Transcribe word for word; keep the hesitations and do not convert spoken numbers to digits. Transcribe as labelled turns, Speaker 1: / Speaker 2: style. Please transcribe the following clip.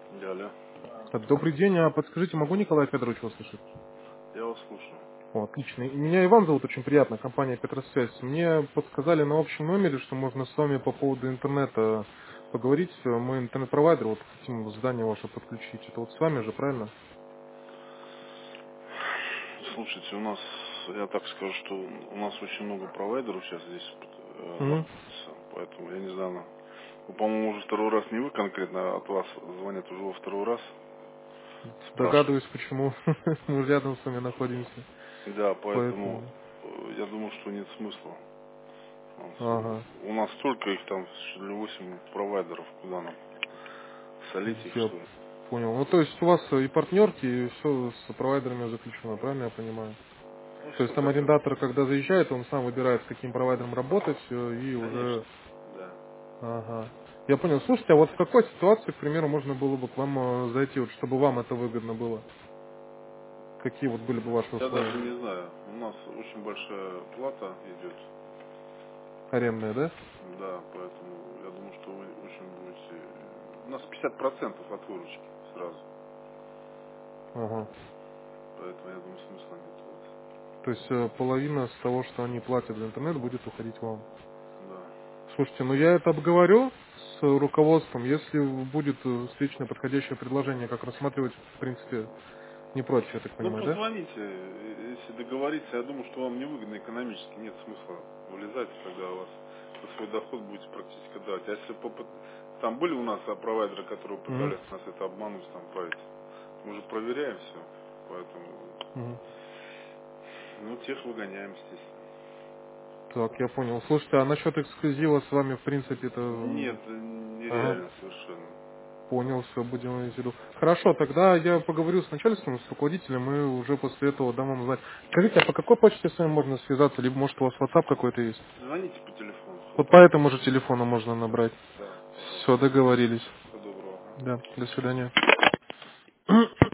Speaker 1: Да, алло.
Speaker 2: Так, добрый день, а подскажите, могу Николая Федоровича услышать?
Speaker 1: Я вас слушаю.
Speaker 2: О, отлично. И меня Иван зовут, очень приятно, компания Петросвязь. Мне подсказали на общем номере, что можно с вами по поводу интернета поговорить. Мы интернет-провайдер, вот хотим здание ваше подключить. Это вот с вами же, правильно?
Speaker 1: Слушайте, у нас, я так скажу, что у нас очень много провайдеров сейчас здесь э,
Speaker 2: Угу.
Speaker 1: находится, поэтому я не знаю, ну, по-моему, уже второй раз не вы конкретно, от вас звонят уже во второй раз, спрашивают.
Speaker 2: Догадываюсь, почему мы рядом с вами находимся.
Speaker 1: Да, поэтому
Speaker 2: Поэтому.
Speaker 1: э, я думаю, что нет смысла. Вот.
Speaker 2: Ага.
Speaker 1: У нас столько их там, восемь провайдеров, куда нам солить их,
Speaker 2: Я
Speaker 1: что ли?
Speaker 2: понял. Ну, то есть у вас и партнерки, и все с провайдерами заключено, правильно я понимаю?
Speaker 1: Ну,
Speaker 2: То
Speaker 1: все
Speaker 2: есть там
Speaker 1: как это.
Speaker 2: арендатор, когда заезжает, он сам выбирает, с каким провайдером работать, э, и
Speaker 1: Конечно,
Speaker 2: уже...
Speaker 1: да.
Speaker 2: Ага. Я понял. Слушайте, а вот в какой ситуации, к примеру, можно было бы к вам э, зайти, вот, чтобы вам это выгодно было? Какие вот были бы ваши
Speaker 1: Я
Speaker 2: условия?
Speaker 1: даже не знаю. У нас очень большая плата идет.
Speaker 2: Арендные, да?
Speaker 1: Да, поэтому я думаю, что вы очень будете... У нас пятьдесят процентов от выручки сразу.
Speaker 2: Ага.
Speaker 1: Поэтому я думаю, смысла нет у вас.
Speaker 2: То есть э, половина с того, что они платят за интернет, будет уходить вам.
Speaker 1: Да.
Speaker 2: Слушайте, ну я это обговорю с руководством. Если будет э, встречное подходящее предложение, как рассматривать, в принципе, не против, я так
Speaker 1: Ну,
Speaker 2: понимаю, да?
Speaker 1: позвоните, э, если договориться. Я думаю, что вам невыгодно экономически. Нет смысла вылезать, когда у вас вы свой доход будете практически давать. А если попыт... Там были у нас а, провайдеры, которые
Speaker 2: Угу.
Speaker 1: пытались нас это обмануть, там, править. Мы же проверяем все. Поэтому,
Speaker 2: Угу.
Speaker 1: ну, тех выгоняем, естественно.
Speaker 2: Так, я понял. Слушайте, а насчет эксклюзива с вами, в принципе, это... м,
Speaker 1: Нет,
Speaker 2: Ага.
Speaker 1: нереально совершенно.
Speaker 2: Понял, все, будем иметь в виду. Хорошо, тогда я поговорю с начальством, с руководителем, и уже после этого дам вам знать. Скажите, а по какой почте с вами можно связаться? Либо, может, у вас WhatsApp какой-то есть?
Speaker 1: Звоните по телефону,
Speaker 2: Вот по
Speaker 1: хватает.
Speaker 2: этому же телефону можно набрать.
Speaker 1: Да,
Speaker 2: Все,
Speaker 1: пожалуйста.
Speaker 2: договорились.
Speaker 1: Всего доброго. Ага.
Speaker 2: Да, до свидания.